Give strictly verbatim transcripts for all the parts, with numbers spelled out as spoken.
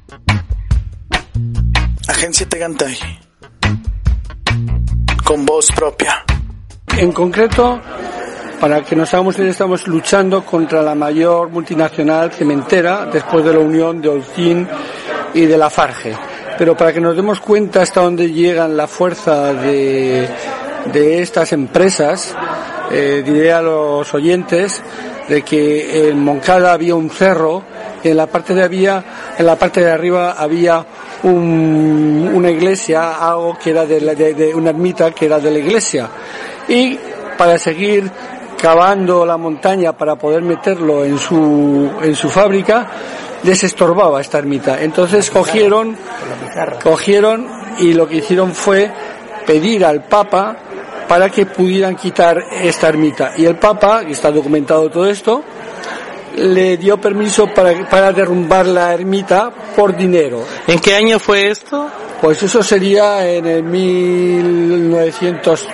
Agencia Tegantay, con voz propia. En concreto, para que nos hagamos idea, estamos luchando contra la mayor multinacional cementera después de la unión de Holcim y de Lafarge. Pero para que nos demos cuenta hasta dónde llegan la fuerza de, de estas empresas, eh, diré a los oyentes de que en Moncada había un cerro y en la parte de había, en la parte de arriba había un, una iglesia, algo que era de, la, de, de una ermita que era de la iglesia. Y para seguir cavando la montaña para poder meterlo en su en su fábrica, les estorbaba esta ermita. Entonces cogieron cogieron y lo que hicieron fue pedir al Papa para que pudieran quitar esta ermita. Y el Papa, y está documentado todo esto, le dio permiso para, para derrumbar la ermita por dinero. ¿En qué año fue esto? Pues eso sería en el mil novecientos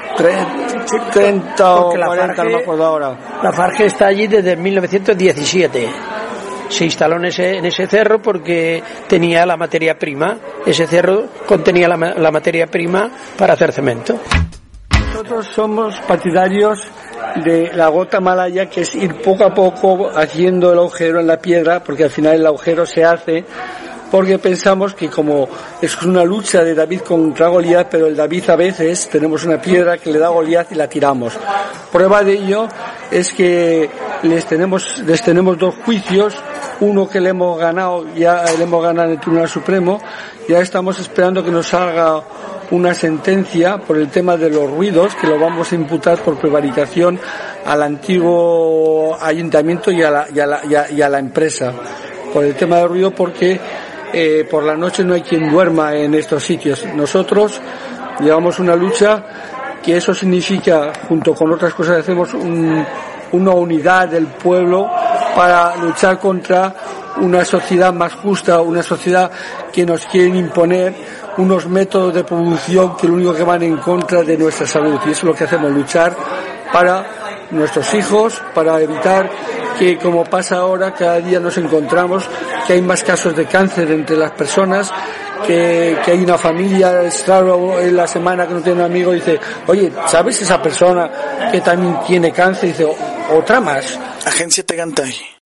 treinta o cuarenta, no me acuerdo ahora. Lafarge está allí desde mil novecientos diecisiete. Se instaló en ese, en ese cerro porque tenía la materia prima. Ese cerro contenía la, la materia prima para hacer cemento. Nosotros somos partidarios de la gota malaya, que es ir poco a poco haciendo el agujero en la piedra, porque al final el agujero se hace porque pensamos que como es una lucha de David contra Goliat, pero el David a veces tenemos una piedra que le da a Goliat y la tiramos. Prueba de ello es que les tenemos, les tenemos dos juicios, uno que le hemos ganado, ya le hemos ganado en el Tribunal Supremo, ya estamos esperando que nos salga una sentencia por el tema de los ruidos, que lo vamos a imputar por prevaricación al antiguo ayuntamiento y a la, y a la, y a, y a la empresa, por el tema del ruido, porque eh, por la noche no hay quien duerma en estos sitios. Nosotros llevamos una lucha que eso significa, junto con otras cosas, hacemos un, una unidad del pueblo para luchar contra una sociedad más justa, una sociedad que nos quieren imponer unos métodos de producción que lo único que van en contra de nuestra salud. Y eso es lo que hacemos, luchar para nuestros hijos, para evitar que, como pasa ahora, cada día nos encontramos que hay más casos de cáncer entre las personas, que, que hay una familia, es raro en la semana que no tiene un amigo y dice, oye, ¿sabes esa persona que también tiene cáncer? Y dice, otra más. Agencia Tegantay.